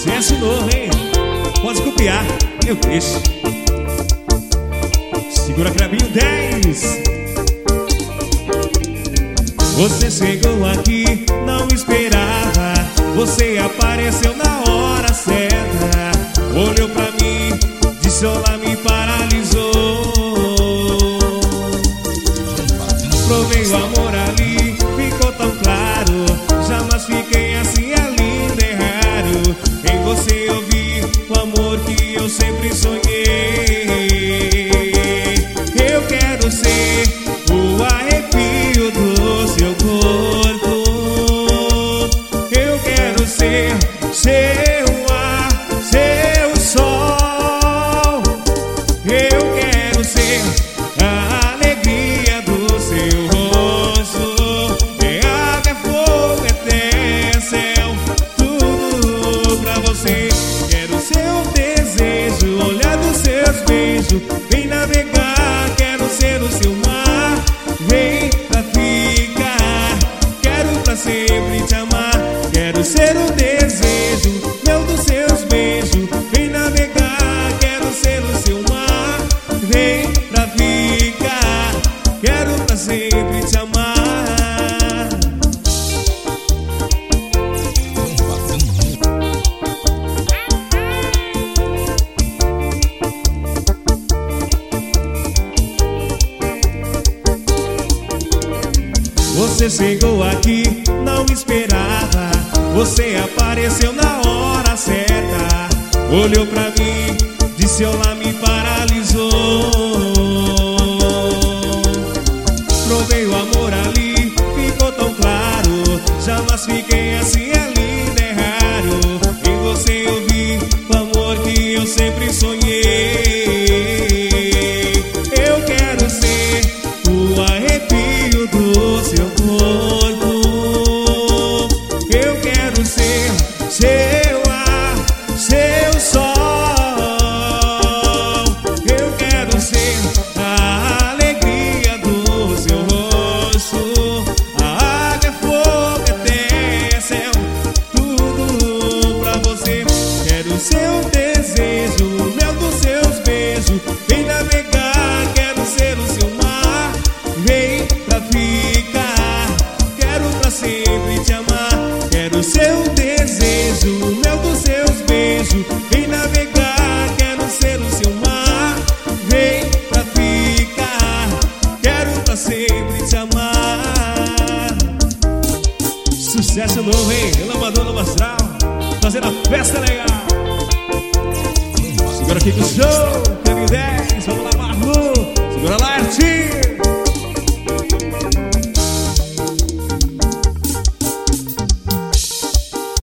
Sucesso novo, hein? Pode copiar, eu deixo. Segura Clebinho 10. Você chegou aqui, não esperava. Você apareceu na hora certa. Olhou pra mim, disse olá, me paralisou. Provei o amor ali, ficou tão claro. Jamais fiquei assim, é lindo, é raro. Em você eu vi o amor que eu sempre sonhei. Eu quero ser o arrepio do seu corpo. Eu quero ser seu ar, seu sol. Eu quero ser a alegria do seu rosto. É água, é fogo, é terra, céu, tudo pra você. Quero seu desejo, olhar dos seus beijos. Vem navegar, quero ser o seu mar. Vem pra ficar, quero pra sempre te amar. Quero ser o desejo, meu dos seus beijos. Vem navegar, quero ser o seu mar. Vem pra ficar, quero pra sempre te amar. Você chegou aqui, não esperava. Você apareceu na hora certa. Olhou pra mim, disse olá, me paralisou. Provei o amor ali, ficou tão claro. Jamais fiquei assim, é lindo, é raro. Em você eu vi o amor que eu sempre sonhei. Eu quero ser o arrepio do seu corpo. Eu quero ser seu ar, seu sol. Eu quero ser a alegria do seu rosto. A água, é fogo, é terra, é céu, tudo pra você. Quero seu desejo, meu dos seus beijos. Vem navegar, quero ser o seu mar. Vem pra ficar, quero pra sempre te amar. Quero seu desejo, meu dos seus beijos. Vem navegar, quero ser o seu mar. Vem pra ficar, quero pra sempre te amar. Sucesso novo, hein? Elevador no Astral, fazendo a festa legal. Segura aqui com o show, Clebinho 10.